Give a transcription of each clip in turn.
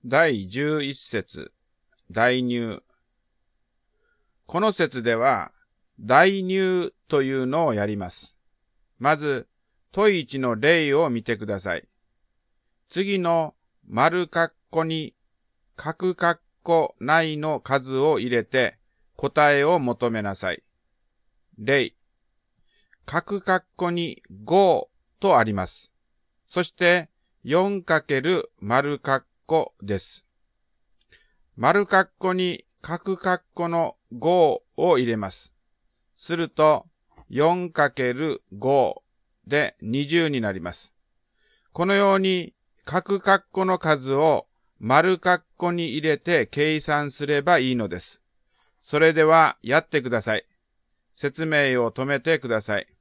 第11節、代入。この節では、代入というのをやります。まず、問1の例を見てください。次の丸括弧に角括弧内の数を入れて答えを求めなさい。例、角括弧に5とあります。そして 4× 丸括弧です。丸括弧に角括弧の5を入れます。すると 4×5 で20になります。このように角括弧の数を丸括弧に入れて計算すればいいのです。それではやってください。説明を止めてください。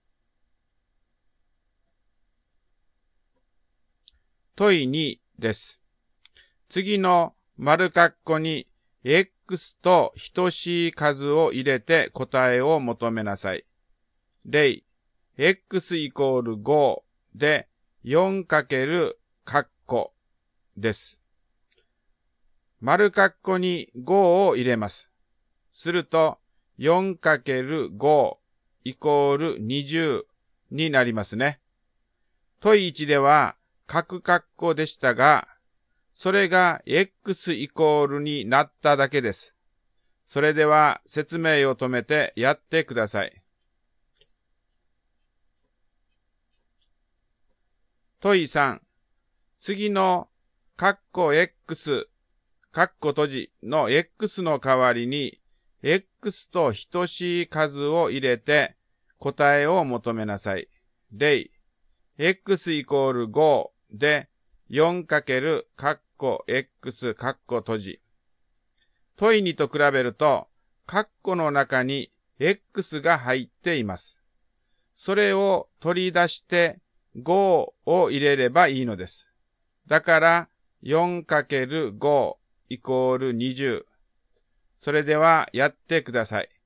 問2です。次の丸括弧に x と等しい数を入れて答えを求めなさい。例、x イコール5で 4× 括弧です。丸括弧に5を入れます。すると 4×5 イコール20になりますね。問1では角括弧でしたが、それが x イコールになっただけです。それでは説明を止めてやってください。問3、次の括弧 x、括弧閉じの x の代わりに x と等しい数を入れて答えを求めなさい。例、x イコール5で 4× 括弧 x 括弧閉じ。問2と比べると、括弧の中に x が入っています。それを取り出して5を入れればいいのです。だから 4×5 イコール20。それではやってください。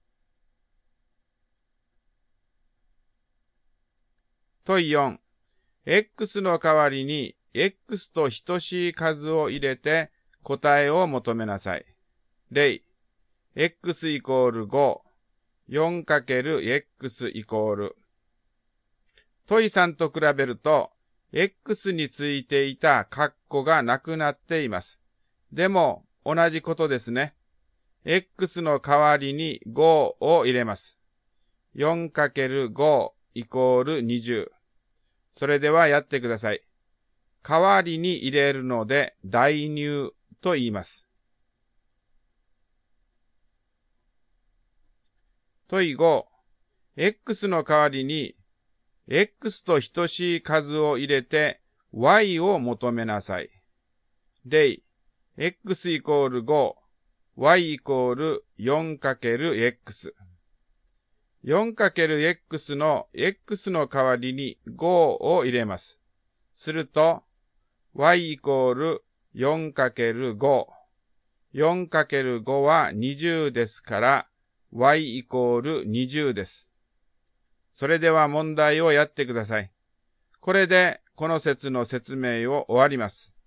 問4、x の代わりに x と等しい数を入れて答えを求めなさい。例、x イコール5、4×x イコール。問3と比べると、x についていた括弧がなくなっています。でも、同じことですね。x の代わりに5を入れます。4×5 イコール20。それではやってください。代わりに入れるので代入と言います。問5、x の代わりに x と等しい数を入れて y を求めなさい。例、x イコール5、y イコール 4×x。4×x の x の代わりに5を入れます。すると、y イコール 4×5。4×5 は20ですから、y イコール20です。それでは問題をやってください。これでこの節の説明を終わります。